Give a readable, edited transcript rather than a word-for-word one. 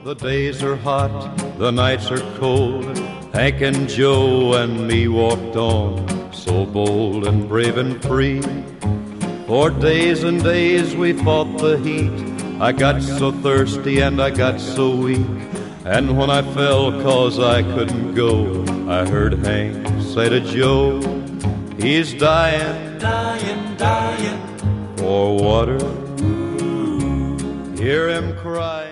The days are hot, the nights are cold. Hank and Joe and me walked on, so bold and brave and free. For days and days we fought the heat. I got so thirsty and I got so weak. And when I fell 'cause I couldn't go, I heard Hank say to Joe, he's dying, dying, dying for water. Hear him cry.